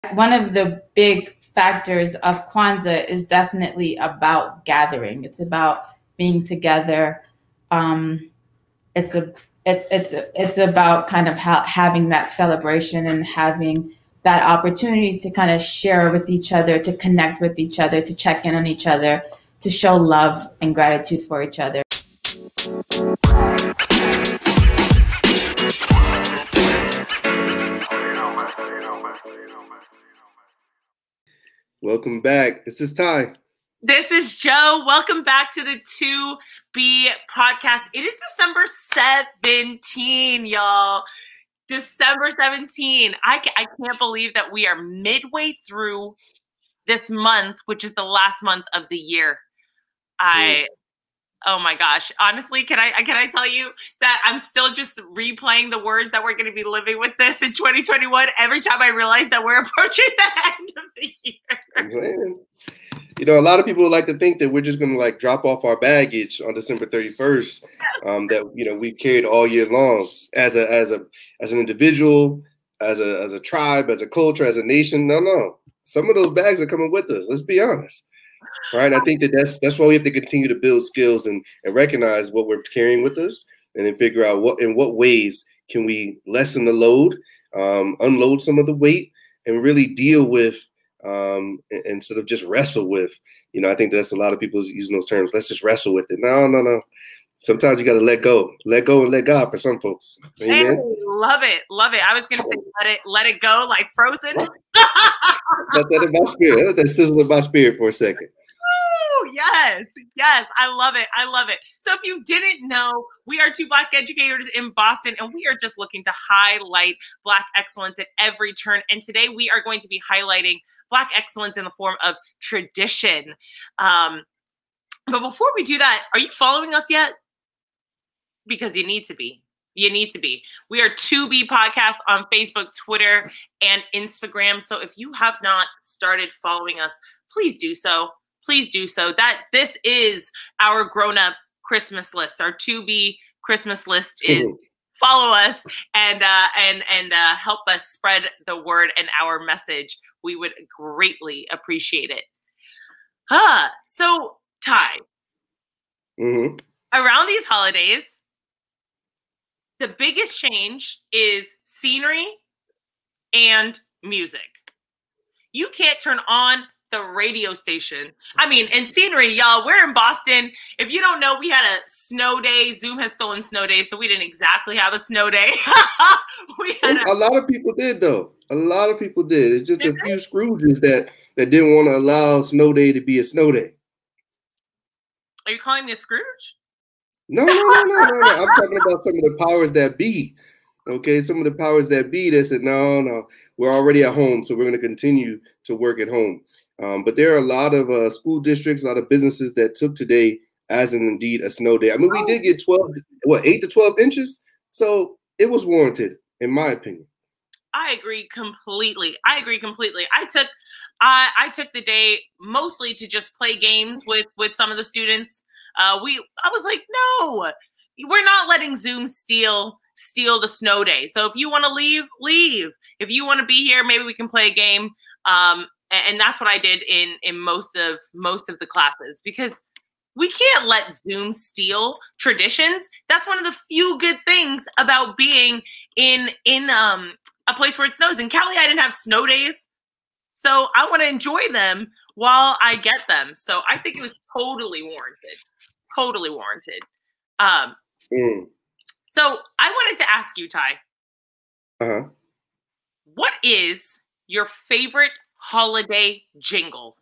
one of the big factors of Kwanzaa is definitely about gathering. It's about being together. It's a it's about kind of having that celebration and having that opportunity to kind of share with each other, to connect with each other, to check in on each other, to show love and gratitude for each other. Welcome back. This is Ty. This is Joe. Welcome back to the 2B podcast. It is December 17, y'all. December 17. I can't believe that we are midway through this month, which is the last month of the year. Oh my gosh. Honestly, can I tell you that I'm still just replaying the words that we're going to be living with this in 2021 every time I realize that we're approaching the end of the year. You know, a lot of people like to think that we're just going to like drop off our baggage on December 31st, that, you know, we carried all year long as an individual, as a tribe, as a culture, as a nation. No. Some of those bags are coming with us. Let's be honest. Right. I think that's why we have to continue to build skills and recognize what we're carrying with us, and then figure out in what ways can we lessen the load, unload some of the weight, and really deal with and sort of just wrestle with. You know, I think that's a lot of people using those terms. Let's just wrestle with it. No. Sometimes you got to let go and let God for some folks. Amen. Hey, love it. I was going to say, let it go, like Frozen. Let that in my spirit. Let that sizzle in my spirit for a second. Oh, yes. I love it. So if you didn't know, we are two Black educators in Boston, and we are just looking to highlight Black excellence at every turn. And today we are going to be highlighting Black excellence in the form of tradition. But before we do that, are you following us yet? Because you need to be. We are 2B Podcast on Facebook, Twitter, and Instagram. So if you have not started following us, please do so. This is our grown-up Christmas list. Our 2B Christmas list is follow us and help us spread the word and our message. We would greatly appreciate it. So Ty, around these holidays, the biggest change is scenery and music. You can't turn on the radio station. I mean, and scenery, y'all, we're in Boston. If you don't know, we had a snow day. Zoom has stolen snow day, so we didn't exactly have a snow day. A lot of people did, though. A lot of people did. It's just a few Scrooges that didn't want to allow snow day to be a snow day. Are you calling me a Scrooge? No. I'm talking about some of the powers that be. Okay, some of the powers that be that said, no, we're already at home, so we're going to continue to work at home. But there are a lot of school districts, a lot of businesses that took today as indeed a snow day. I mean, we did get 8 to 12 inches, so it was warranted, in my opinion. I agree completely. I took the day mostly to just play games with some of the students. I was like, no, we're not letting Zoom steal the snow day. So if you want to leave. If you want to be here, maybe we can play a game. And that's what I did in most of the classes, because we can't let Zoom steal traditions. That's one of the few good things about being in a place where it snows. In Cali, I didn't have snow days, so I want to enjoy them while I get them. So I think it was totally warranted. So I wanted to ask you, Ty, what is your favorite holiday jingle?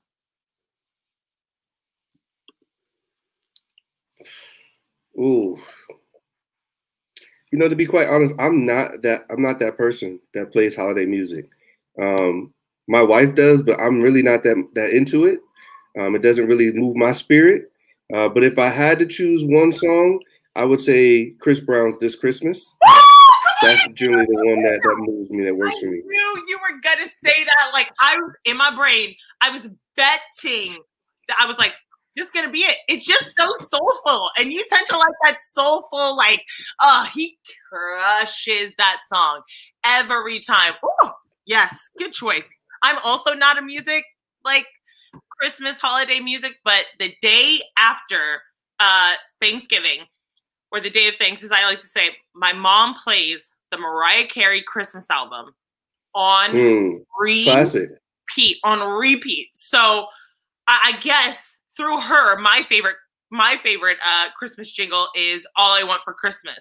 Ooh. You know, to be quite honest, I'm not that person that plays holiday music. My wife does, but I'm really not that into it. It doesn't really move my spirit. But if I had to choose one song, I would say Chris Brown's "This Christmas." That's generally the one that moves me, that works for me. I knew you were gonna say that. Like, in my brain, I was betting that I was like, this is gonna be it. It's just so soulful, and you tend to like that soulful, like, he crushes that song every time. Ooh, yes, good choice. I'm also not a music, like Christmas holiday music, but the day after Thanksgiving, or the day of thanks, as I like to say, my mom plays the Mariah Carey Christmas album on classic. repeat. So I guess through her, my favorite Christmas jingle is "All I Want for Christmas."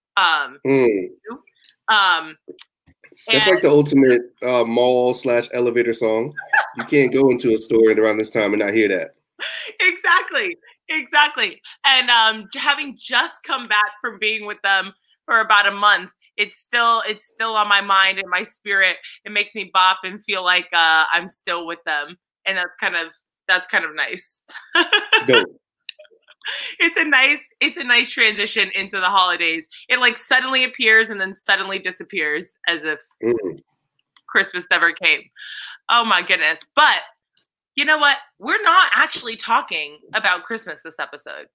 That's like the ultimate mall/elevator song. You can't go into a store around this time and not hear that. Exactly. And having just come back from being with them for about a month, it's still on my mind and my spirit. It makes me bop and feel like I'm still with them, and that's kind of nice. Dope. It's a nice transition into the holidays. It like suddenly appears and then suddenly disappears as if Christmas never came. Oh my goodness. But you know what? We're not actually talking about Christmas this episode.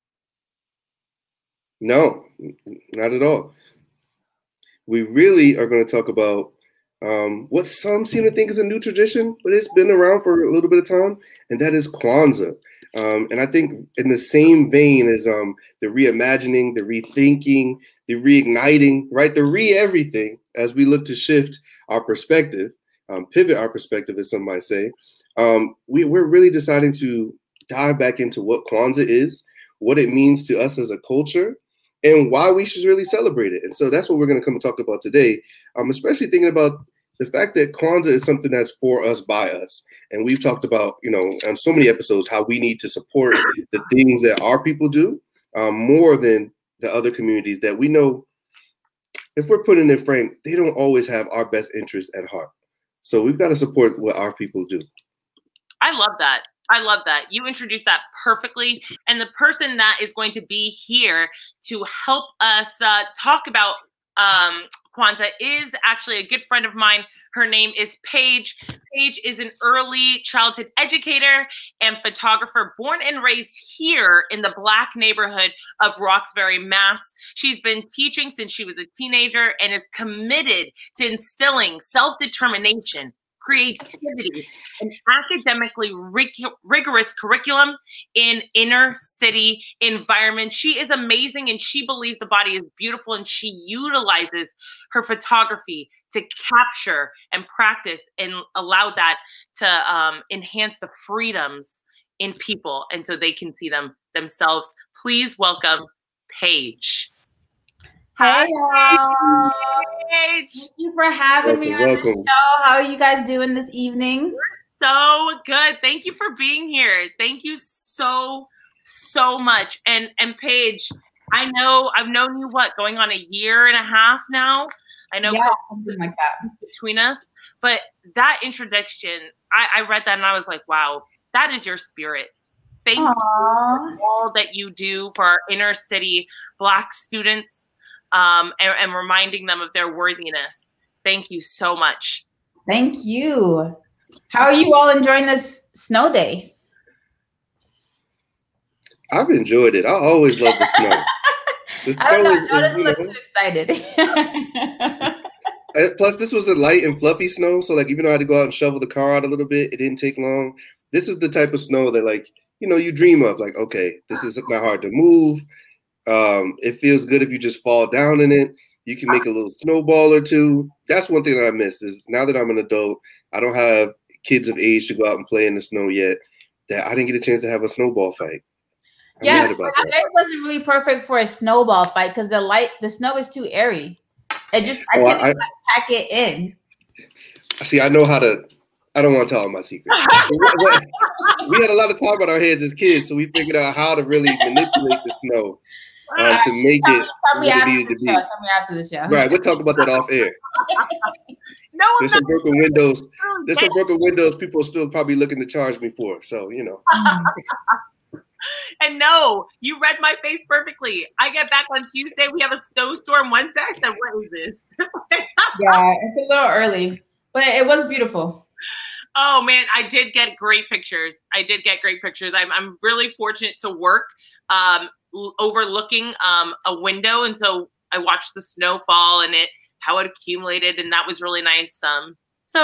No, not at all. We really are going to talk about what some seem to think is a new tradition, but it's been around for a little bit of time, and that is Kwanzaa. And I think in the same vein as the reimagining, the rethinking, the reigniting, right? The everything as we look to shift our perspective, pivot our perspective, as some might say. We're really deciding to dive back into what Kwanzaa is, what it means to us as a culture, and why we should really celebrate it. And so that's what we're going to come and talk about today, especially thinking about the fact that Kwanzaa is something that's for us, by us. And we've talked about, on so many episodes, how we need to support the things that our people do more than the other communities that we know, if we're putting it frank, they don't always have our best interests at heart. So we've got to support what our people do. I love that. You introduced that perfectly. And the person that is going to be here to help us talk about Kwanzaa is actually a good friend of mine. Her name is Paige. Paige is an early childhood educator and photographer born and raised here in the Black neighborhood of Roxbury, Mass. She's been teaching since she was a teenager and is committed to instilling self-determination, creativity, and academically rigorous curriculum in inner city environments. She is amazing, and she believes the body is beautiful, and she utilizes her photography to capture and practice and allow that to enhance the freedoms in people, and so they can see them themselves. Please welcome Paige. Hey, y'all. Paige. Thank you for having me on the show. How are you guys doing this evening? We're so good. Thank you for being here. Thank you so much. And Paige, I've known you going on a year and a half now. I know, yeah, something like that between us. But that introduction, I read that and I was like, wow, that is your spirit. Thank you for all that you do for our inner city Black students. And reminding them of their worthiness. Thank you so much. Thank you. How are you all enjoying this snow day? I've enjoyed it. I always love the snow. I don't know. Joe doesn't look too excited. Plus, this was the light and fluffy snow. So, even though I had to go out and shovel the car out a little bit, it didn't take long. This is the type of snow that, you dream of. Okay, this is not hard to move. It feels good if you just fall down in it. You can make a little snowball or two. That's one thing that I missed is now that I'm an adult, I don't have kids of age to go out and play in the snow yet, that I didn't get a chance to have a snowball fight. I'm mad about that. It wasn't really perfect for a snowball fight because the snow is too airy. I can't pack it in. See, I know how to. I don't want to tell all my secrets. We had a lot of time on our heads as kids, so we figured out how to really manipulate the snow. To make it what it needed to be. Tell me after the show. Right, we'll talk about that off air. There's some broken windows. There's some broken windows people are still probably looking to charge me for. So, And no, you read my face perfectly. I get back on Tuesday. We have a snowstorm Wednesday. I said, what is this? Yeah, it's a little early, but it was beautiful. Oh man, I did get great pictures. I'm really fortunate to work overlooking a window, and so I watched the snow fall and how it accumulated, and that was really nice. So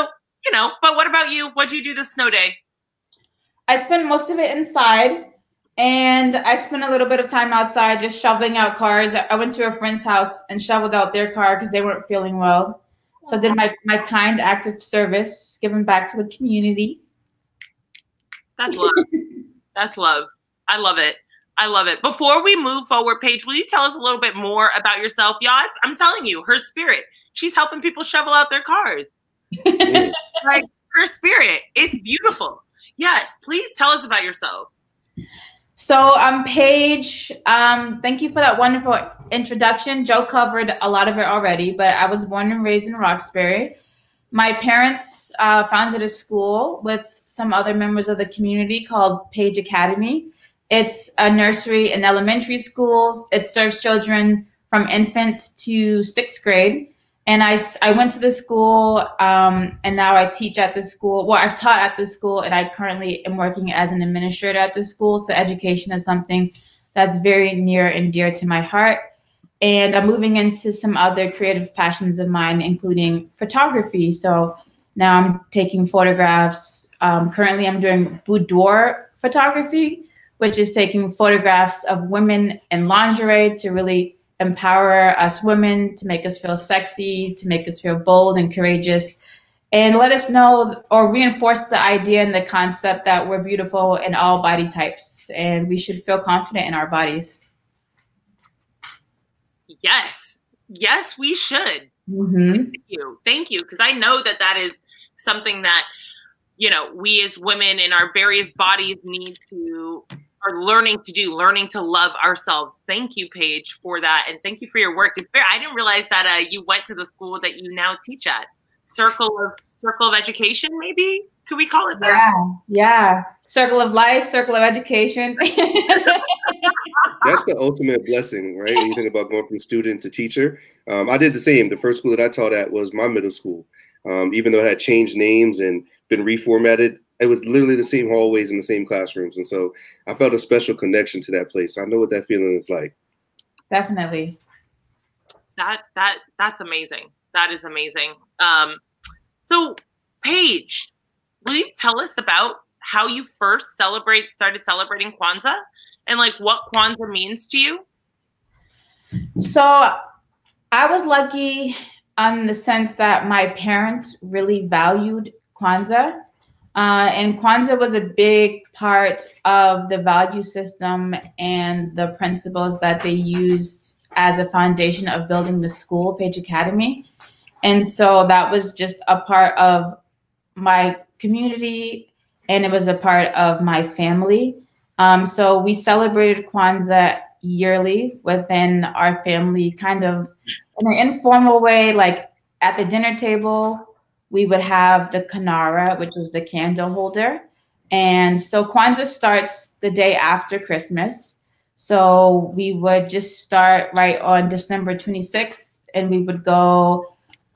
you know, but what about you? What'd you do this snow day? I spent most of it inside, and I spent a little bit of time outside just shoveling out cars. I went to a friend's house and shoveled out their car because they weren't feeling well. So I did my kind act of service, giving back to the community. That's love. That's love. I love it. I love it. Before we move forward, Paige, will you tell us a little bit more about yourself? Y'all, I'm telling you, her spirit. She's helping people shovel out their cars. Like, her spirit. It's beautiful. Yes, please tell us about yourself. So I'm Paige. Thank you for that wonderful introduction. Joe covered a lot of it already, but I was born and raised in Roxbury. My parents founded a school with some other members of the community called Page Academy. It's a nursery and elementary schools. It serves children from infant to 6th grade. And I went to the school, and now I teach at the school. Well, I've taught at the school, and I currently am working as an administrator at the school. So education is something that's very near and dear to my heart. And I'm moving into some other creative passions of mine, including photography. So now I'm taking photographs. Currently, I'm doing boudoir photography, which is taking photographs of women in lingerie to really empower us women, to make us feel sexy, to make us feel bold and courageous, and let us know or reinforce the idea and the concept that we're beautiful in all body types and we should feel confident in our bodies. Yes. Yes, we should. Mm-hmm. Thank you. Because I know that that is something that, you know, we as women in our various bodies are learning to love ourselves. Thank you, Paige, for that. And thank you for your work. It's fair. I didn't realize that you went to the school that you now teach at. Circle of Education, maybe? Could we call it that? Yeah. Circle of life, circle of education. That's the ultimate blessing, right? When you think about going from student to teacher. I did the same. The first school that I taught at was my middle school. Even though it had changed names and been reformatted, it was literally the same hallways and the same classrooms. And so I felt a special connection to that place. I know what that feeling is like. Definitely. That's amazing. That is amazing. So Paige, will you tell us about how you first started celebrating Kwanzaa and like what Kwanzaa means to you? So I was lucky in the sense that my parents really valued Kwanzaa. And Kwanzaa was a big part of the value system and the principles that they used as a foundation of building the school, Page Academy. And so that was just a part of my community, and it was a part of my family. So we celebrated Kwanzaa yearly within our family, kind of in an informal way, like at the dinner table. We would have the Kinara, which was the candle holder. And so Kwanzaa starts the day after Christmas. So we would just start right on December 26th, and we would go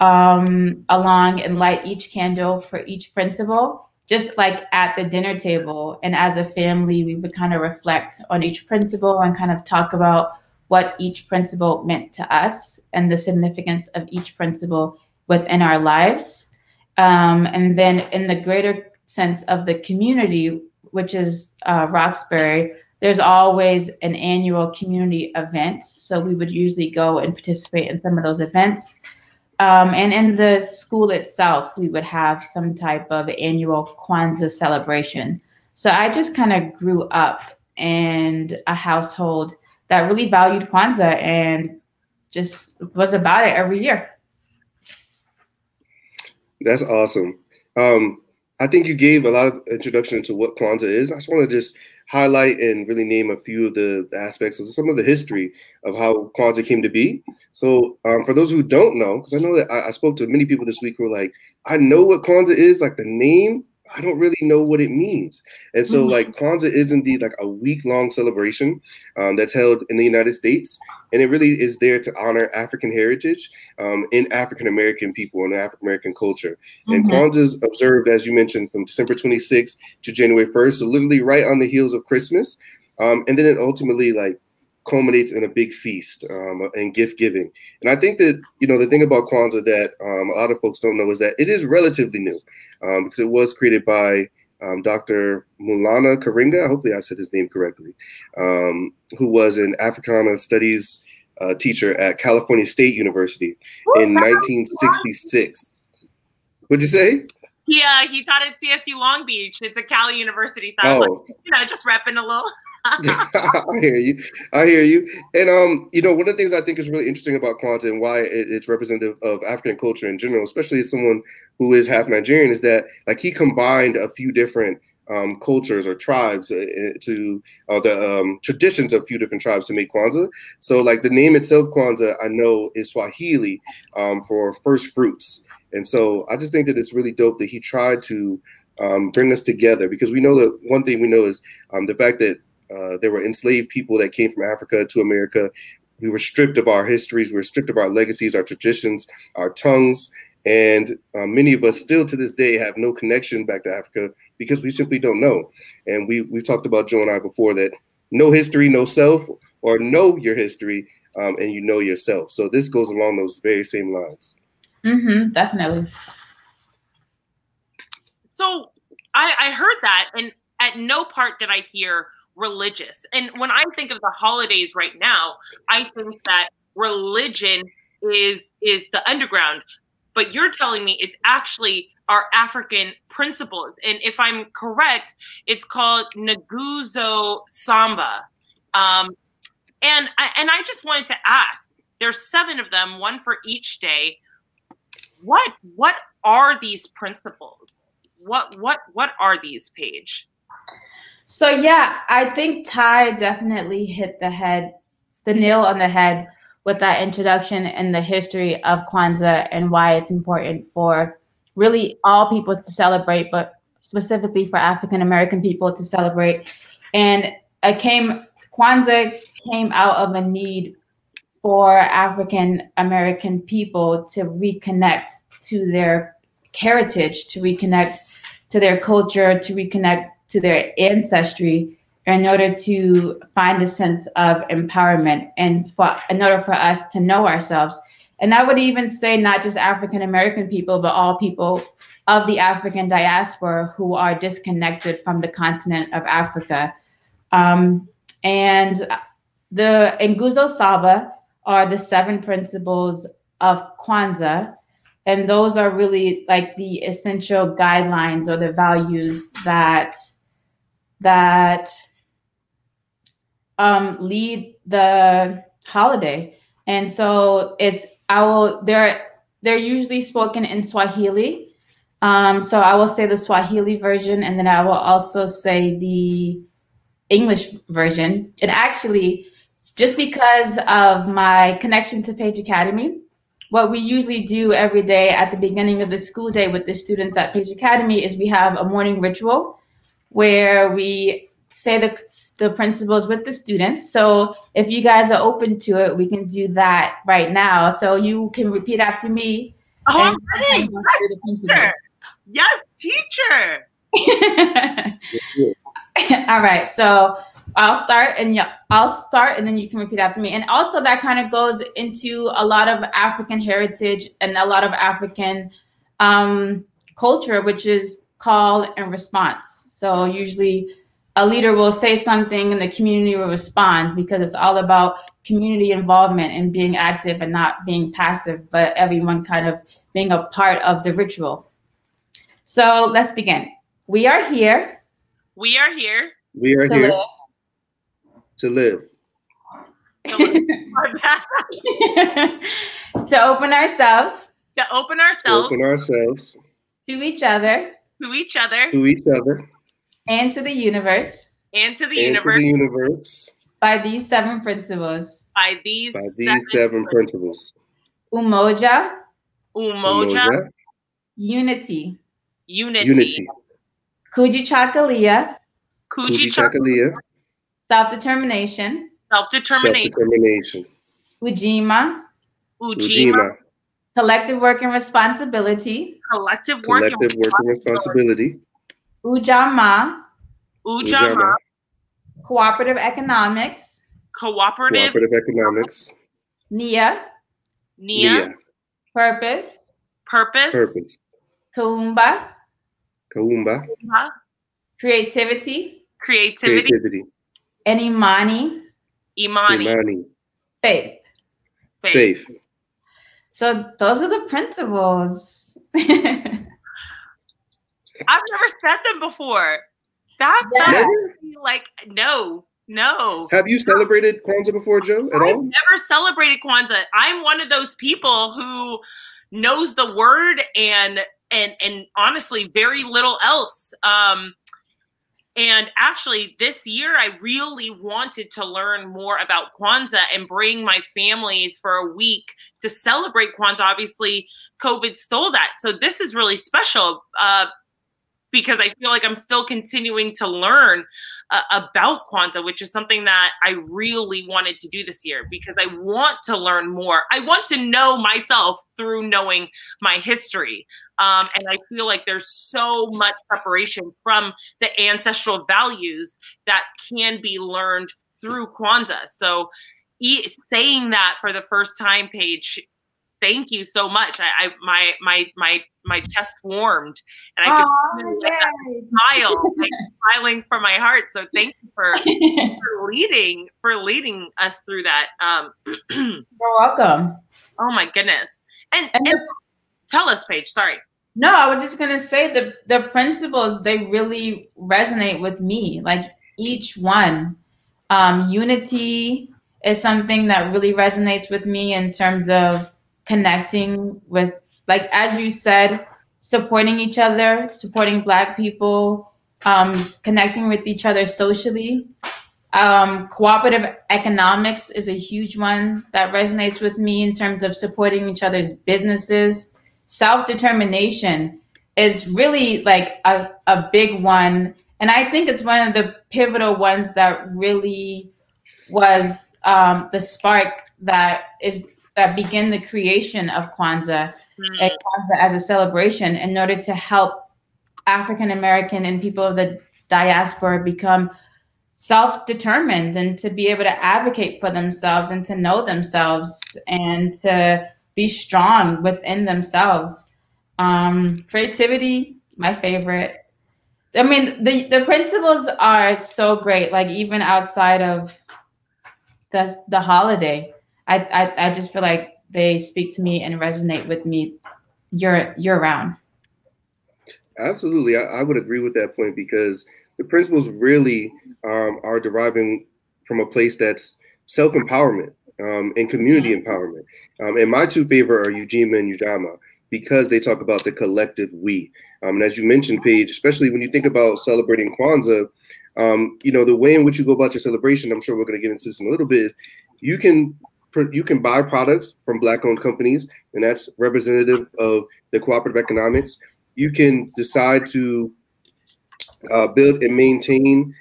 along and light each candle for each principal, just like at the dinner table. And as a family, we would kind of reflect on each principal and kind of talk about what each principal meant to us and the significance of each principal within our lives. And then in the greater sense of the community, which is Roxbury, there's always an annual community event. So we would usually go and participate in some of those events. And in the school itself, we would have some type of annual Kwanzaa celebration. So I just kind of grew up in a household that really valued Kwanzaa and just was about it every year. That's awesome. I think you gave a lot of introduction into what Kwanzaa is. I just want to just highlight and really name a few of the aspects of some of the history of how Kwanzaa came to be. So for those who don't know, because I know that I spoke to many people this week who were like, I know what Kwanzaa is, like the name, I don't really know what it means. And so like Kwanzaa is indeed like a week-long celebration that's held in the United States. And it really is there to honor African heritage in African-American people and African-American culture. And Kwanzaa is observed, as you mentioned, from December 26th to January 1st, so literally right on the heels of Christmas. And then it ultimately like culminates in a big feast and gift giving. And I think that, the thing about Kwanzaa that a lot of folks don't know is that it is relatively new because it was created by Dr. Maulana Karenga, hopefully I said his name correctly, who was an Africana Studies teacher at California State University in 1966. What'd you say? Yeah, he taught at CSU Long Beach. It's a Cali University, so I was like, just repping a little. I hear you. And one of the things I think is really interesting about Kwanzaa and why it's representative of African culture in general, especially as someone who is half Nigerian, is that like he combined a few different cultures or tribes to the traditions of a few different tribes to make Kwanzaa. So like the name itself, Kwanzaa, I know is Swahili for first fruits. And so I just think that it's really dope that he tried to bring us together, because we know that one thing we know is the fact that there were enslaved people that came from Africa to America. We were stripped of our histories, we were stripped of our legacies, our traditions, our tongues. And many of us still to this day have no connection back to Africa because we simply don't know. And we've talked about, Joe and I, before, that no history, no self, or know your history and you know yourself. So this goes along those very same lines. Definitely. So I heard that, and at no part did I hear religious. And when I think of the holidays right now, I think that religion is the underground. But you're telling me it's actually our African principles. And if I'm correct, it's called Nguzo Samba. And I just wanted to ask, there's 7 of them, one for each day. What are these principles? What are these, Paige? So yeah, I think Ty definitely hit the nail on the head with that introduction and the history of Kwanzaa and why it's important for really all people to celebrate, but specifically for African American people to celebrate. And Kwanzaa came out of a need for African American people to reconnect to their heritage, to reconnect to their culture, to reconnect to their ancestry, in order to find a sense of empowerment and in order for us to know ourselves. And I would even say not just African American people, but all people of the African diaspora who are disconnected from the continent of Africa. And the Nguzo Saba are the 7 principles of Kwanzaa. And those are really like the essential guidelines or the values that lead the holiday. And so they're usually spoken in Swahili. So I will say the Swahili version, and then I will also say the English version. And actually, just because of my connection to Page Academy, what we usually do every day at the beginning of the school day with the students at Page Academy is we have a morning ritual where we say the principles with the students. So if you guys are open to it, we can do that right now. So you can repeat after me. Oh, I'm ready. Yes, teacher. All right. So I'll start and then you can repeat after me. And also that kind of goes into a lot of African heritage and a lot of African culture, which is call and response. So usually a leader will say something and the community will respond, because it's all about community involvement and being active and not being passive, but everyone kind of being a part of the ritual. So let's begin. We are here. We are here. We are here to live. To open ourselves. To open ourselves. To open ourselves. To each other. To each other. To each other. And to the universe. And to the universe. universe. To the universe. By these 7 principles. By these 7 principles. Umoja. Umoja. Unity. Unity. Kujichagulia. Kujichagulia. Self-determination. Self-determination. Ujima. Ujima. Collective work and responsibility. Collective work and responsibility. Ujamaa. Ujamaa. Cooperative economics. Cooperative Economics. Nia. Nia. Purpose. Purpose. Kaumba. Creativity. And Imani. Faith. So those are the principles. I've never said them before. That felt like no. Have you celebrated Kwanzaa before, Joe, at all? I've never celebrated Kwanzaa. I'm one of those people who knows the word and honestly very little else. And actually this year I really wanted to learn more about Kwanzaa and bring my families for a week to celebrate Kwanzaa. Obviously COVID stole that. So this is really special because I feel like I'm still continuing to learn about Kwanzaa, which is something that I really wanted to do this year because I want to learn more. I want to know myself through knowing my history. And I feel like there's so much preparation from the ancestral values that can be learned through Kwanzaa. So saying that for the first time, Paige, thank you so much. My chest warmed and I could get that smile, smiling from my heart. So thank you for leading us through that. You're welcome. Oh my goodness. And tell us, Paige, sorry. No, I was just going to say the principles, they really resonate with me, like each one. Unity is something that really resonates with me in terms of connecting with, like, as you said, supporting each other, supporting Black people, connecting with each other socially. Cooperative economics is a huge one that resonates with me in terms of supporting each other's businesses. Self-determination is really like a big one. And I think it's one of the pivotal ones that really was the spark that began the creation of Kwanzaa, and Kwanzaa as a celebration in order to help African American and people of the diaspora become self-determined and to be able to advocate for themselves and to know themselves and to be strong within themselves. Creativity, my favorite. I mean, the principles are so great, like even outside of the holiday. I just feel like they speak to me and resonate with me year round. Absolutely. I would agree with that point because the principles really are deriving from a place that's self-empowerment and community empowerment. And my two favorite are Ujima and Ujamaa because they talk about the collective we. And as you mentioned, Paige, especially when you think about celebrating Kwanzaa, the way in which you go about your celebration, I'm sure we're going to get into this in a little bit, you can buy products from Black-owned companies, and that's representative of the cooperative economics. You can decide to build and maintain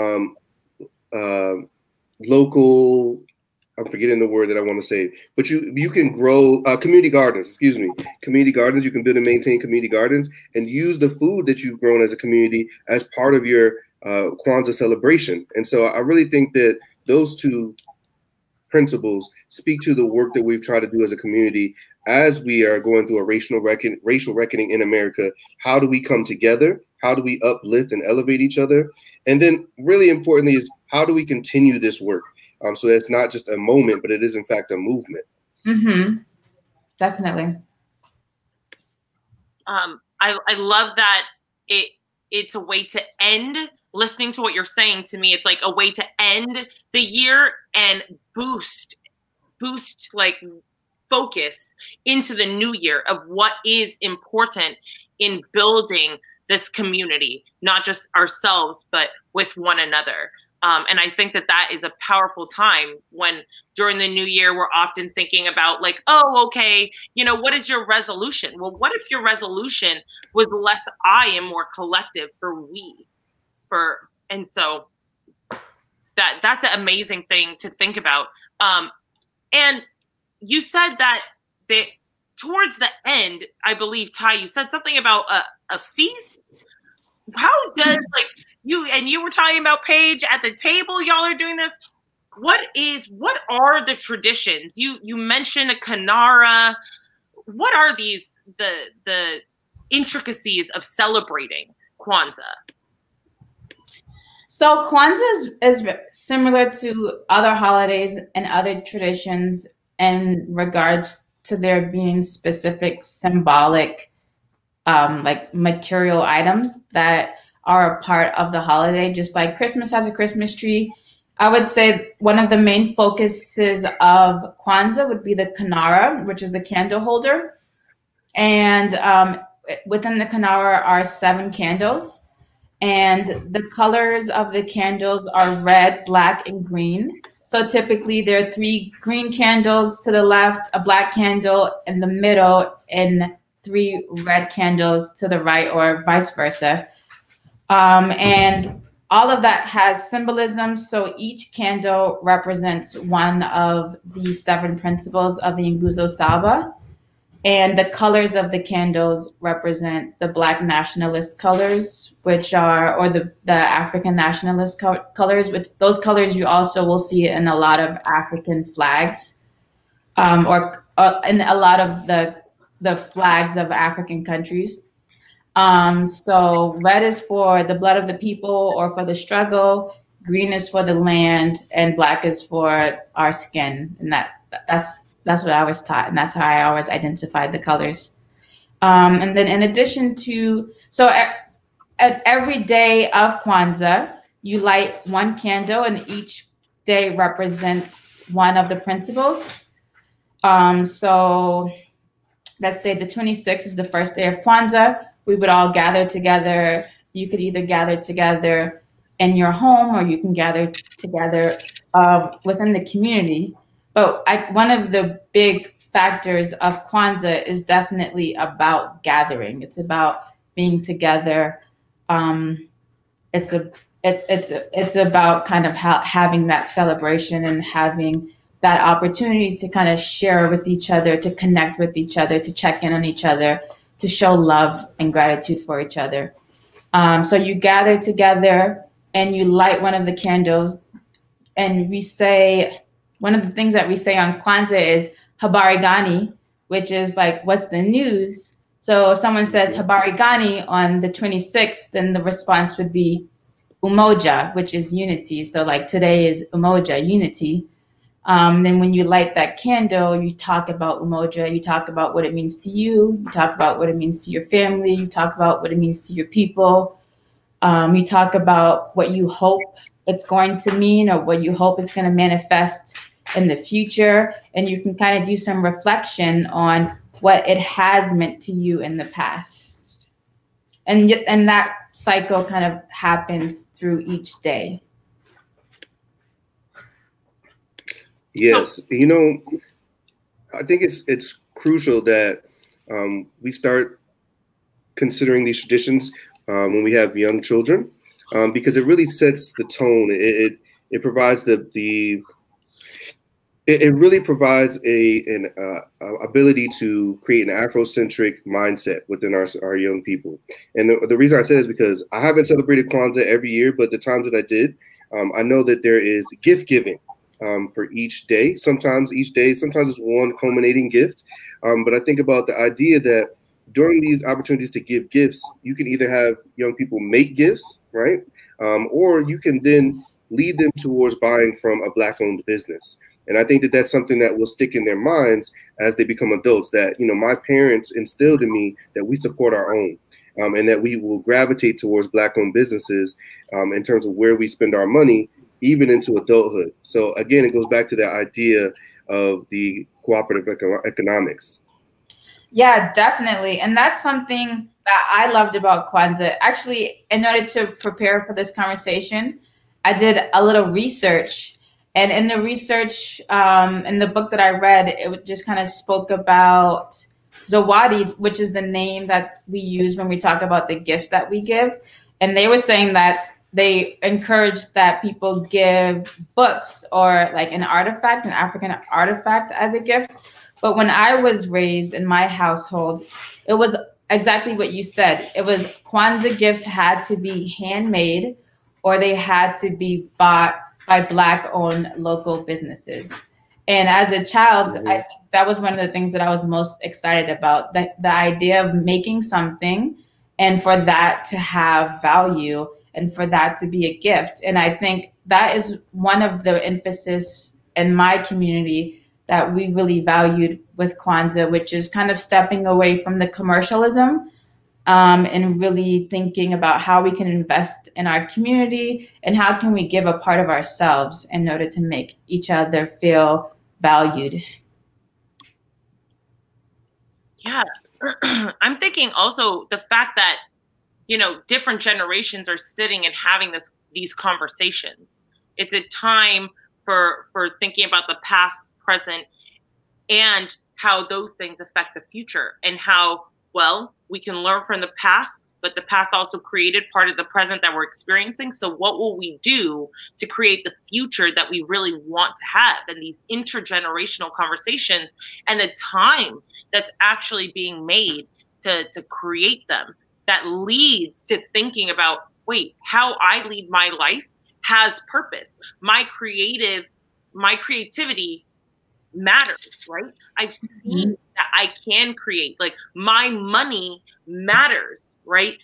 local, I'm forgetting the word that I want to say, but you can grow community gardens, community gardens. You can build and maintain community gardens and use the food that you've grown as a community as part of your Kwanzaa celebration. And so I really think that those two principles speak to the work that we've tried to do as a community as we are going through a racial reckoning in America. How do we come together? How do we uplift and elevate each other? And then really importantly is how do we continue this work? So that's not just a moment, but it is in fact a movement. Mm-hmm. Definitely. I love that it's a way to end. Listening to what you're saying to me, it's like a way to end the year and boost like focus into the new year of what is important in building this community, not just ourselves, but with one another. And I think that is a powerful time when during the new year, we're often thinking about like, oh, okay, what is your resolution? Well, what if your resolution was less I and more collective for we? And so that's an amazing thing to think about. And you said that towards the end, I believe, Ty, you said something about a feast. How does you were talking about Paige at the table, y'all are doing this. what are the traditions? You mentioned a Kinara. What are the intricacies of celebrating Kwanzaa? So Kwanzaa is similar to other holidays and other traditions in regards to there being specific symbolic, like material items that are a part of the holiday. Just like Christmas has a Christmas tree, I would say one of the main focuses of Kwanzaa would be the Kinara, which is the candle holder. And within the Kinara are 7 candles. And the colors of the candles are red, black, and green. So typically there are 3 green candles to the left, a black candle in the middle, and 3 red candles to the right, or vice versa. And all of that has symbolism. So each candle represents one of the 7 principles of the Nguzo Saba. And the colors of the candles represent the Black nationalist colors, which are, or the African nationalist colors, which those colors you also will see in a lot of African flags, or in a lot of the flags of African countries. So red is for the blood of the people or for the struggle, green is for the land, and black is for our skin. And that's what I was taught, and that's how I always identified the colors. And then in addition to, so at every day of Kwanzaa, you light 1 candle, and each day represents one of the principles. So let's say the 26th is the first day of Kwanzaa. We would all gather together. You could either gather together in your home, or you can gather together within the community. But one of the big factors of Kwanzaa is definitely about gathering. It's about being together. It's about kind of having that celebration and having that opportunity to kind of share with each other, to connect with each other, to check in on each other, to show love and gratitude for each other. So you gather together and you light one of the candles, and we say, one of the things that we say on Kwanzaa is Habari Gani, which is like, what's the news? So if someone says Habari Gani on the 26th, then the response would be Umoja, which is unity. So like today is Umoja, unity. Then when you light that candle, you talk about Umoja, you talk about what it means to you, you talk about what it means to your family, you talk about what it means to your people. You talk about what you hope it's going to mean, or what you hope it's going to manifest in the future. And you can kind of do some reflection on what it has meant to you in the past. And that cycle kind of happens through each day. Yes, I think it's crucial that we start considering these traditions when we have young children, because it really sets the tone. It provides it really provides an ability to create an Afrocentric mindset within our young people. And the reason I say this is because I haven't celebrated Kwanzaa every year, but the times that I did, I know that there is gift giving for each day. Sometimes it's one culminating gift. But I think about the idea that during these opportunities to give gifts, you can either have young people make gifts, right? Or you can then lead them towards buying from a Black-owned business. And I think that that's something that will stick in their minds as they become adults, that, my parents instilled in me that we support our own, and that we will gravitate towards Black-owned businesses in terms of where we spend our money, even into adulthood. So again, it goes back to that idea of the cooperative economics. Yeah, definitely. And that's something that I loved about Kwanzaa. Actually, in order to prepare for this conversation, I did a little research. And in the research, in the book that I read, it just kind of spoke about Zawadi, which is the name that we use when we talk about the gifts that we give. And they were saying that they encourage that people give books or like an artifact, an African artifact, as a gift. But when I was raised in my household, it was exactly what you said. It was Kwanzaa gifts had to be handmade, or they had to be bought by Black-owned local businesses. And as a child, I think that was one of the things that I was most excited about, the idea of making something and for that to have value and for that to be a gift. And I think that is one of the emphasis in my community that we really valued with Kwanzaa, which is kind of stepping away from the commercialism and really thinking about how we can invest in our community and how can we give a part of ourselves in order to make each other feel valued. Yeah. I'm thinking also the fact that, you know, different generations are sitting and having these conversations. It's a time for thinking about the past, present, and how those things affect the future, and how, well, we can learn from the past, but the past also created part of the present that we're experiencing. So what will we do to create the future that we really want to have? And these intergenerational conversations and the time that's actually being made to create them, that leads to thinking about, wait, how I lead my life has purpose. My creativity matters, right? I've seen that I can create, like my money matters, right?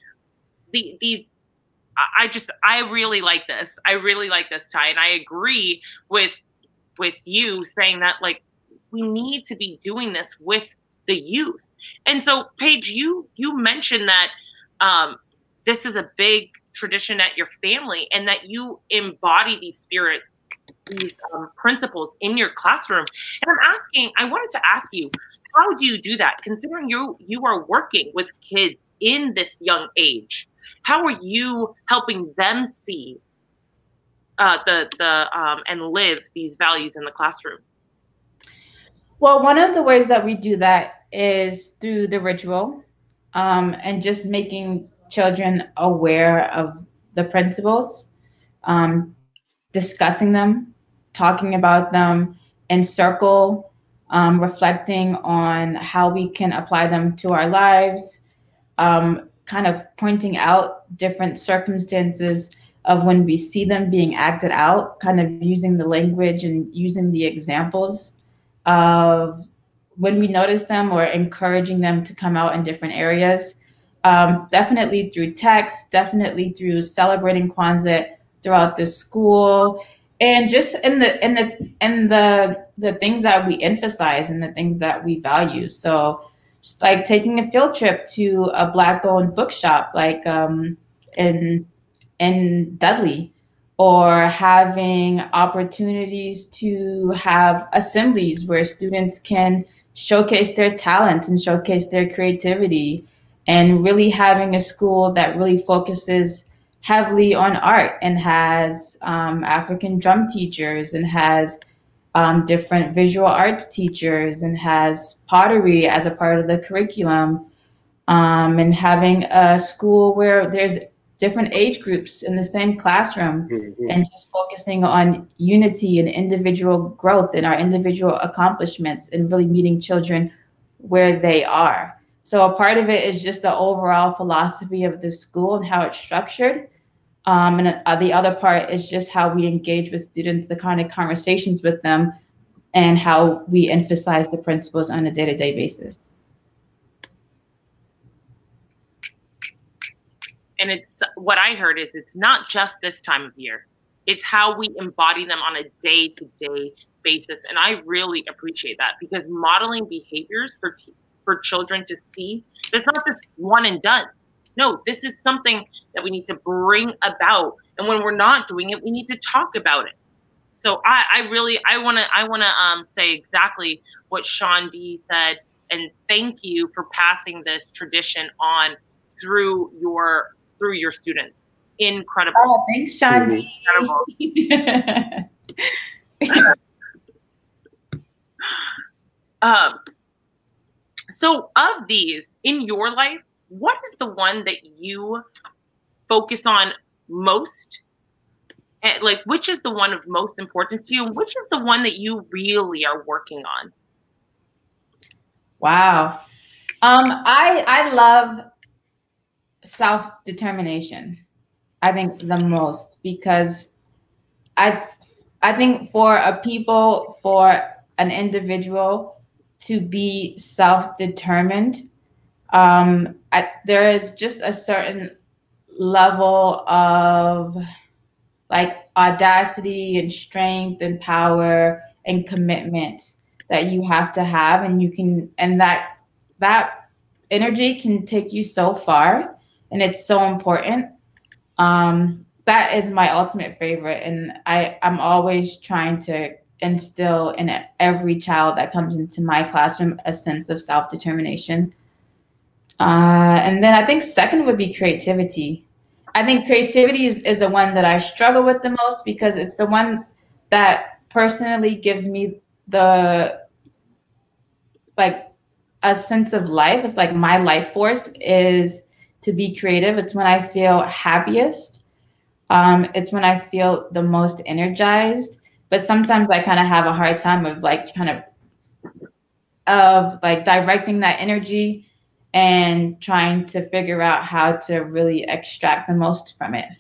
I really like this. I really like this, Ty, and I agree with you saying that, like, we need to be doing this with the youth. And so, Paige, you mentioned that this is a big tradition at your family, and that you embody these principles in your classroom. And I wanted to ask you, how do you do that? Considering you are working with kids in this young age, how are you helping them see and live these values in the classroom? Well, one of the ways that we do that is through the ritual, and just making children aware of the principles, discussing them, talking about them in circle, reflecting on how we can apply them to our lives, kind of pointing out different circumstances of when we see them being acted out, kind of using the language and using the examples of when we notice them, or encouraging them to come out in different areas. Definitely through text, definitely through celebrating Kwanzaa throughout the school, and just in the things that we emphasize and the things that we value. So just like taking a field trip to a Black-owned bookshop, like in Dudley, or having opportunities to have assemblies where students can showcase their talents and showcase their creativity, and really having a school that really focuses heavily on art and has African drum teachers, and has different visual arts teachers, and has pottery as a part of the curriculum, and having a school where there's different age groups in the same classroom, and just focusing on unity and individual growth and our individual accomplishments, and really meeting children where they are. So a part of it is just the overall philosophy of the school and how it's structured. And the other part is just how we engage with students, the kind of conversations with them, and how we emphasize the principles on a day-to-day basis. And it's what I heard is it's not just this time of year. It's how we embody them on a day-to-day basis. And I really appreciate that, because modeling behaviors for children to see, it's not just one and done. No, this is something that we need to bring about. And when we're not doing it, we need to talk about it. So I want to say exactly what Sean D said, and thank you for passing this tradition on through your students. Incredible. Oh, thanks, Sean D. So of these in your life, what is the one that you focus on most? And like, which is the one of most importance to you? And which is the one that you really are working on? Wow. I love self-determination, I think, the most, because I I think for an individual to be self-determined, there is just a certain level of like audacity and strength and power and commitment that you have to have, and that energy can take you so far, and it's so important. That is my ultimate favorite, and I'm always trying to instill in every child that comes into my classroom a sense of self-determination. And then I think second would be creativity. I think creativity is the one that I struggle with the most, because it's the one that personally gives me a sense of life. It's like my life force is to be creative. It's when I feel happiest. It's when I feel the most energized. But sometimes I kind of have a hard time of directing that energy and trying to figure out how to really extract the most from it.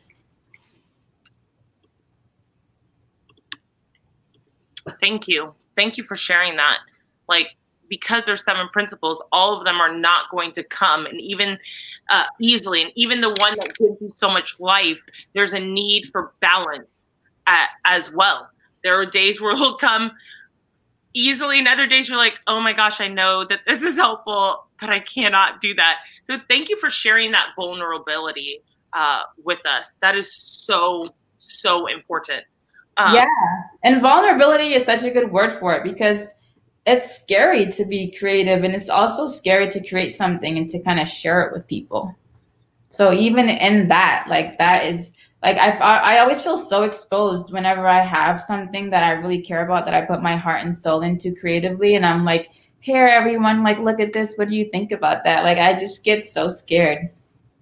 Thank you. Thank you for sharing that. Because there's 7 principles, all of them are not going to come and even easily. And even the one that gives you so much life, there's a need for balance as well. There are days where it'll come easily, and other days you're like, oh my gosh, I know that this is helpful, but I cannot do that. So thank you for sharing that vulnerability with us. That is so, so important. Yeah, and vulnerability is such a good word for it, because it's scary to be creative, and it's also scary to create something and to kind of share it with people. So even in that, that is I always feel so exposed whenever I have something that I really care about, that I put my heart and soul into creatively, and I'm like, here everyone, look at this, what do you think about that? I just get so scared.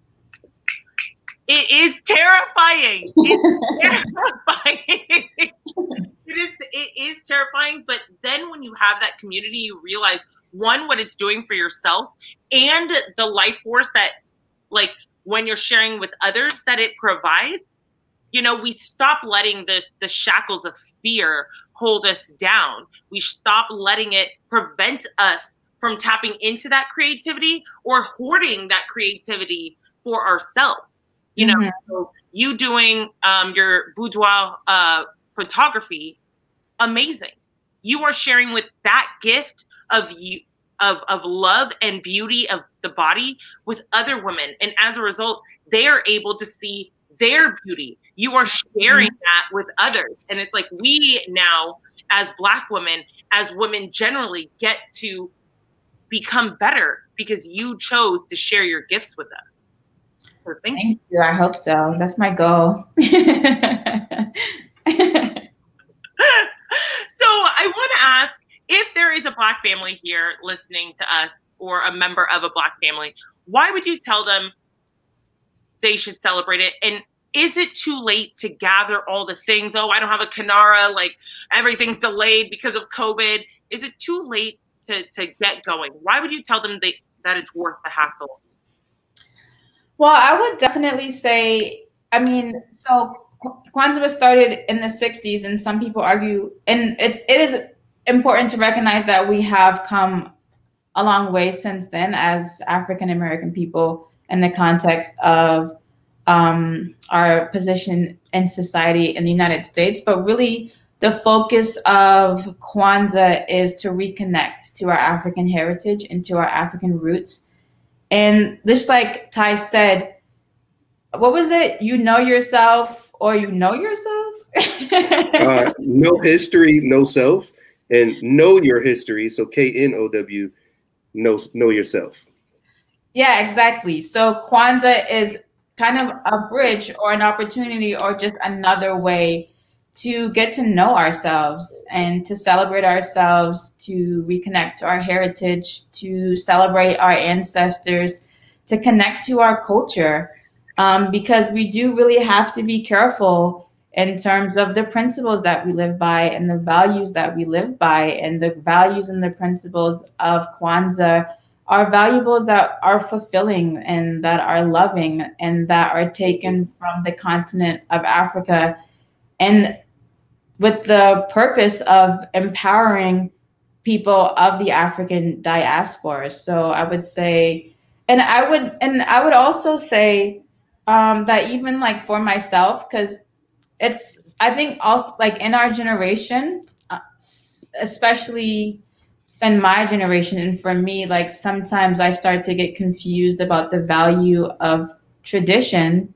It is terrifying. It's terrifying. It is terrifying. But then when you have that community, you realize, one, what it's doing for yourself, and the life force that, when you're sharing with others, that it provides. We stop letting the shackles of fear hold us down. We stop letting it prevent us from tapping into that creativity or hoarding that creativity for ourselves. So you doing your boudoir photography, amazing. You are sharing with that gift of love and beauty of the body with other women, and as a result, they are able to see their beauty. You are sharing that with others, and it's like, we now, as Black women, as women generally, get to become better because you chose to share your gifts with us. So thank you. I hope so. That's my goal. So I want to ask, if there is a Black family here listening to us, or a member of a Black family, why would you tell them they should celebrate it? And is it too late to gather all the things? Oh, I don't have a Kinara, everything's delayed because of COVID. Is it too late to get going? Why would you tell them that it's worth the hassle? Well, I would definitely say, so Kwanzaa was started in the 60s, and some people argue, and it is important to recognize that we have come a long way since then as African American people, in the context of our position in society in the United States. But really, the focus of Kwanzaa is to reconnect to our African heritage and to our African roots. And just like Ty said, what was it? You know yourself, or you know yourself? No history, no self, and know your history. So KNOW, know yourself. Yeah, exactly. So Kwanzaa is kind of a bridge or an opportunity or just another way to get to know ourselves and to celebrate ourselves, to reconnect to our heritage, to celebrate our ancestors, to connect to our culture, because we do really have to be careful in terms of the principles that we live by and the values that we live by. And the values and the principles of Kwanzaa are valuables that are fulfilling and that are loving and that are taken from the continent of Africa. And with the purpose of empowering people of the African diaspora. So I would say, and I would also say that even like for myself, because I think also like in our generation, especially in my generation, and for me, like sometimes I start to get confused about the value of tradition,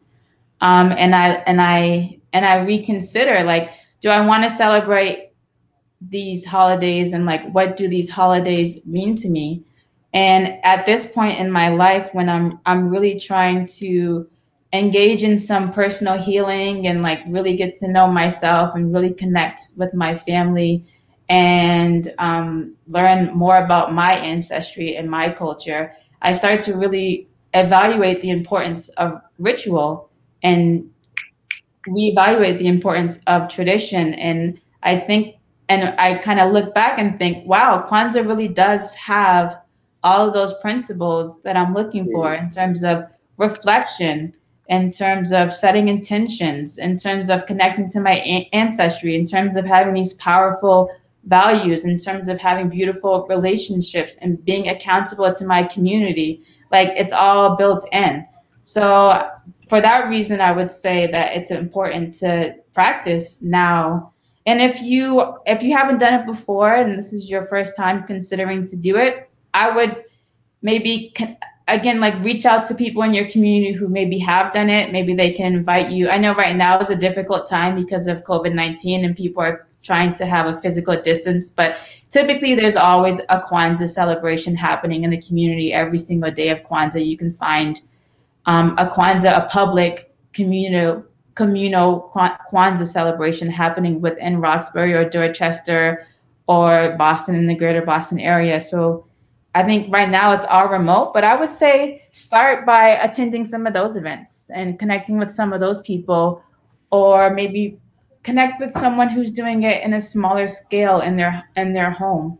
and I reconsider, like, do I want to celebrate these holidays, and like what do these holidays mean to me? And at this point in my life, when I'm really trying to engage in some personal healing and like really get to know myself and really connect with my family, and learn more about my ancestry and my culture, I start to really evaluate the importance of ritual and reevaluate the importance of tradition. And I think, and I kind of look back and think, wow, Kwanzaa really does have all of those principles that I'm looking for in terms of reflection, in terms of setting intentions, in terms of connecting to my ancestry, in terms of having these powerful values, in terms of having beautiful relationships and being accountable to my community. Like, it's all built in. So for that reason, I would say that it's important to practice now. And if you haven't done it before and this is your first time considering to do it, I would maybe again, like, reach out to people in your community who maybe have done it. Maybe they can invite you. I know right now is a difficult time because of COVID-19 and people are trying to have a physical distance, but typically there's always a Kwanzaa celebration happening in the community. Every single day of Kwanzaa, you can find a Kwanzaa, a public communal Kwanzaa celebration happening within Roxbury or Dorchester or Boston, in the greater Boston area. So I think right now it's all remote, but I would say start by attending some of those events and connecting with some of those people, or maybe connect with someone who's doing it in a smaller scale in their home.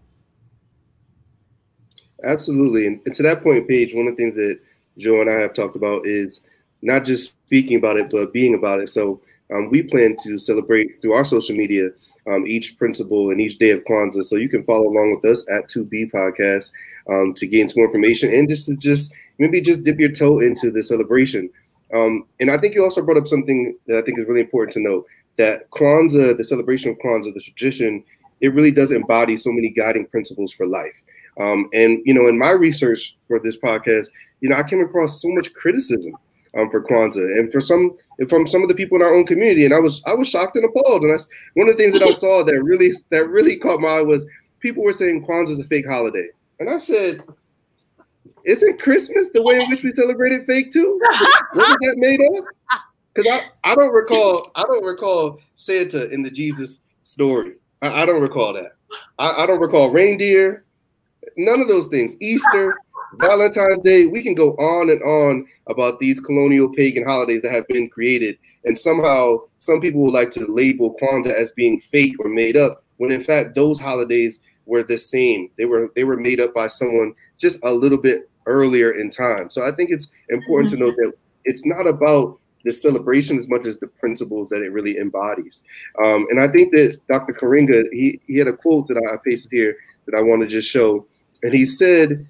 Absolutely. And to that point, Paige, one of the things that Joe and I have talked about is not just speaking about it, but being about it. So we plan to celebrate through our social media each principle and each day of Kwanzaa. So you can follow along with us at 2B Podcast to gain some more information and just dip your toe into the celebration. And I think you also brought up something that I think is really important to know, that Kwanzaa, the celebration of Kwanzaa, the tradition, it really does embody so many guiding principles for life. And, in my research for this podcast, I came across so much criticism for Kwanzaa and from some of the people in our own community. And I was shocked and appalled. And that's one of the things that I saw that really caught my eye was people were saying Kwanzaa is a fake holiday. And I said, isn't Christmas the way in which we celebrate it fake too? Wasn't that made up? Because I don't recall Santa in the Jesus story. I don't recall that. I don't recall reindeer. None of those things. Easter, Valentine's Day. We can go on and on about these colonial pagan holidays that have been created. And somehow some people would like to label Kwanzaa as being fake or made up, when in fact those holidays were the same. They were made up by someone just a little bit earlier in time. So I think it's important to note that it's not about the celebration as much as the principles that it really embodies. And I think that Dr. Karenga, he had a quote that I pasted here that I want to just show. And he said,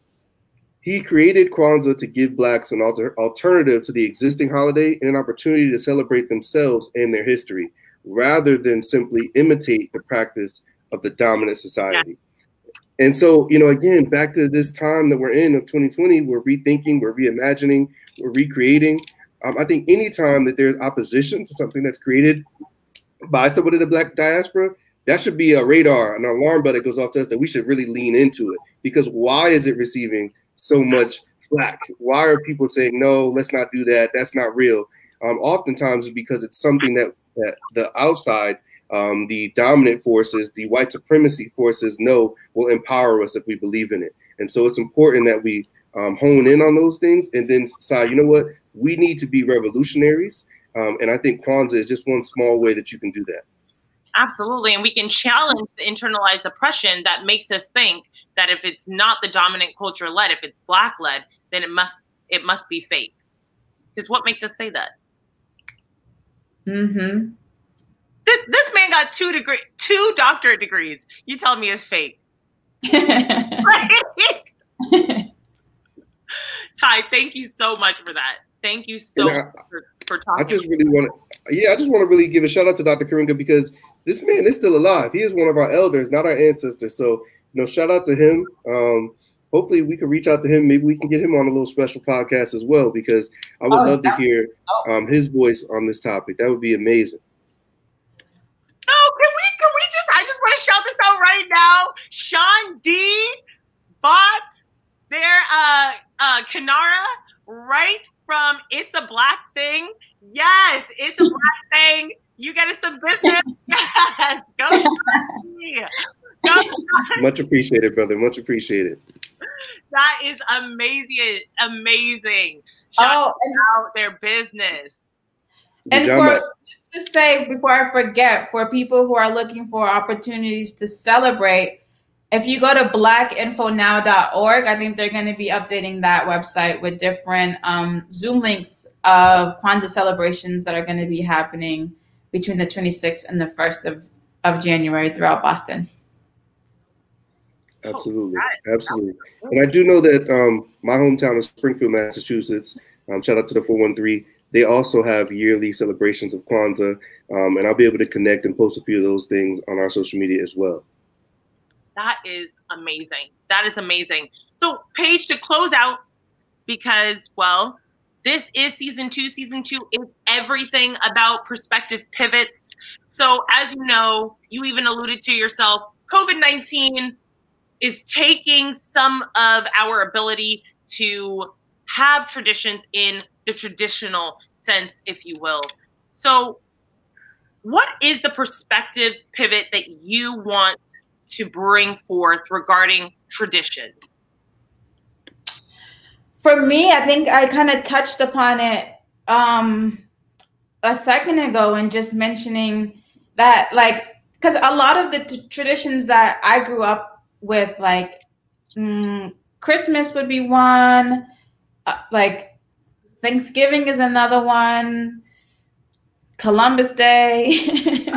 he created Kwanzaa to give Blacks an alternative to the existing holiday and an opportunity to celebrate themselves and their history, rather than simply imitate the practice of the dominant society. Yeah. And so, again, back to this time that we're in of 2020, we're rethinking, we're reimagining, we're recreating. I think anytime that there's opposition to something that's created by somebody in the Black diaspora, that should be a radar, an alarm bell that goes off to us that we should really lean into it. Because why is it receiving so much flack? Why are people saying, no, let's not do that, that's not real? Oftentimes it's because it's something that the outside, the dominant forces, the white supremacy forces know will empower us if we believe in it. And so it's important that we hone in on those things and then decide, what? We need to be revolutionaries. And I think Kwanzaa is just one small way that you can do that. Absolutely. And we can challenge the internalized oppression that makes us think that if it's not the dominant culture led, if it's Black led, then it must be fake. Because what makes us say that? Mm-hmm. This man got two doctorate degrees. You tell me it's fake. Ty, thank you so much for that. Thank you so much for talking. I just want to really give a shout out to Dr. Karenga, because this man is still alive. He is one of our elders, not our ancestors. So, shout out to him. Hopefully we can reach out to him. Maybe we can get him on a little special podcast as well, because I would love to hear his voice on this topic. That would be amazing. Oh, can we just, I just want to shout this out right now. Sean D bought their Kanara right from It's a Black Thing. Yes, It's a Black Thing. You getting some business? Yes. Go Sean D. Go Sean. Much appreciated, brother. Much appreciated. That is amazing. Amazing. Shout out their business. And to say, before I forget, for people who are looking for opportunities to celebrate, if you go to blackinfonow.org, I think they're going to be updating that website with different Zoom links of Kwanzaa celebrations that are going to be happening between the 26th and the 1st of January throughout Boston. Absolutely. Absolutely. And I do know that my hometown is Springfield, Massachusetts. Shout out to the 413. They also have yearly celebrations of Kwanzaa, and I'll be able to connect and post a few of those things on our social media as well. That is amazing. That is amazing. So, Paige, to close out, because, well, this is season 2. Season 2 is everything about perspective pivots. So, as you know, you even alluded to yourself, COVID-19 is taking some of our ability to have traditions in the traditional sense, if you will. So what is the perspective pivot that you want to bring forth regarding tradition? For me, I think I kind of touched upon it a second ago, and just mentioning that, like, because a lot of the traditions that I grew up with, like Christmas would be one, like Thanksgiving is another one, Columbus Day.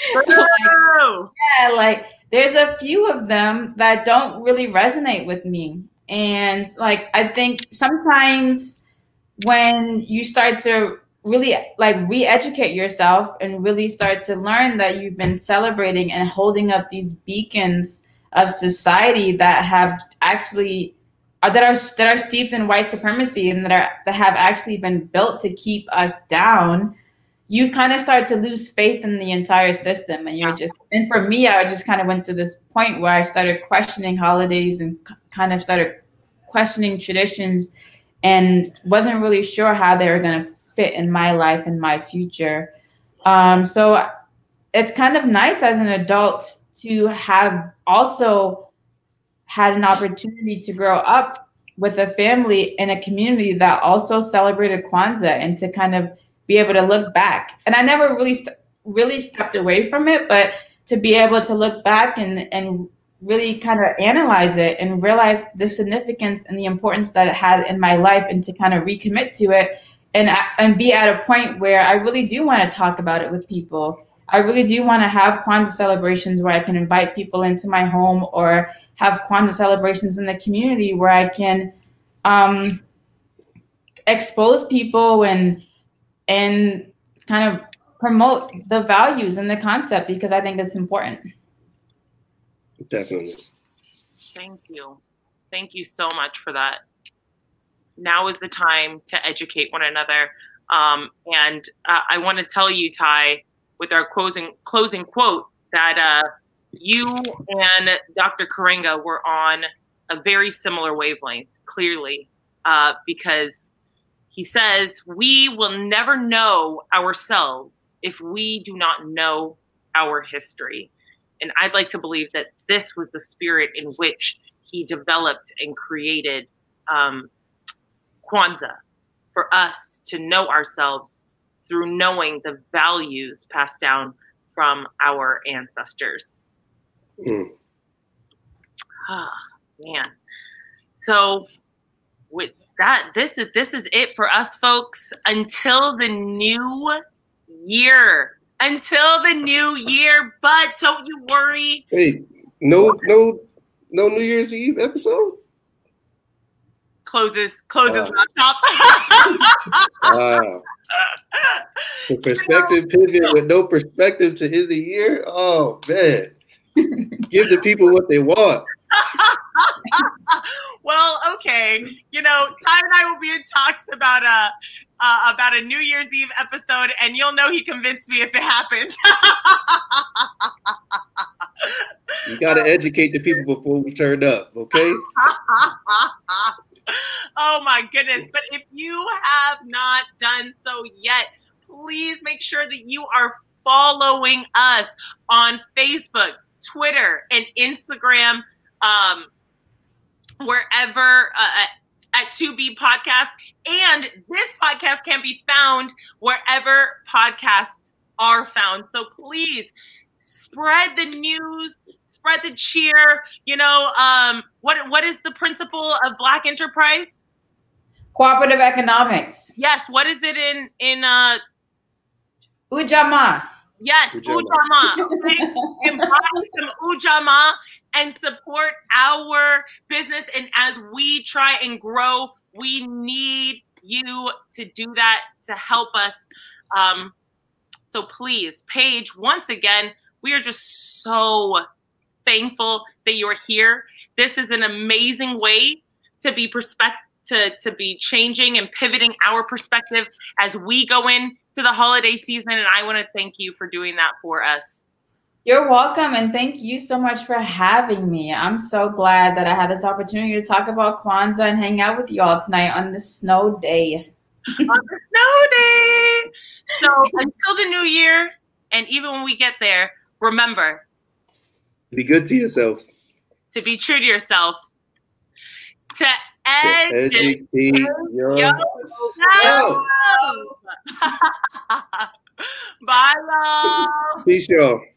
like there's a few of them that don't really resonate with me. And like, I think sometimes when you start to really like re-educate yourself and really start to learn that you've been celebrating and holding up these beacons of society that have actually that are steeped in white supremacy and that have actually been built to keep us down, you kind of start to lose faith in the entire system. And for me, I just kind of went to this point where I started questioning holidays and kind of started questioning traditions, and wasn't really sure how they were going to fit in my life and my future. So it's kind of nice as an adult to have also had an opportunity to grow up with a family in a community that also celebrated Kwanzaa, and to kind of be able to look back. And I never really stepped away from it, but to be able to look back and really kind of analyze it and realize the significance and the importance that it had in my life, and to kind of recommit to it and be at a point where I really do want to talk about it with people. I really do want to have Kwanzaa celebrations where I can invite people into my home, or have Kwanzaa celebrations in the community where I can expose people and kind of promote the values and the concept, because I think it's important. Definitely. Thank you. Thank you so much for that. Now is the time to educate one another. And I want to tell you, Ty, with our closing quote, that you and Dr. Karenga were on a very similar wavelength, clearly, because he says, we will never know ourselves if we do not know our history. And I'd like to believe that this was the spirit in which he developed and created Kwanzaa, for us to know ourselves through knowing the values passed down from our ancestors. Man. So with that, this is it for us, folks. Until the new year, until the new year. But don't you worry. Wait, no New Year's Eve episode? Closes laptop. Wow. The perspective pivot with no perspective to end the year? Oh, man. Give the people what they want. Well, okay. You know, Ty and I will be in talks about a New Year's Eve episode, and you'll know he convinced me if it happens. You got to educate the people before we turn up, okay? Oh my goodness. But if you have not done so yet, please make sure that you are following us on Facebook, Twitter, and Instagram, wherever at 2B Podcast. And this podcast can be found wherever podcasts are found. So please spread the news, spread the cheer. You know, what is the principle of Black enterprise? Cooperative economics. Yes. What is it in Ujamaa. Yes, Ujamaa. Okay? Embody some Ujamaa and support our business. And as we try and grow, we need you to do that to help us. So please, Paige, once again, we are just so thankful that you're here. This is an amazing way to be to be changing and pivoting our perspective as we go into the holiday season. And I want to thank you for doing that for us. You're welcome. And thank you so much for having me. I'm so glad that I had this opportunity to talk about Kwanzaa and hang out with you all tonight on this snow day. On the snow day. So until the new year, and even when we get there, remember. Be good to yourself. To be true to yourself. To educate yourself. Bye, y'all. Peace, y'all.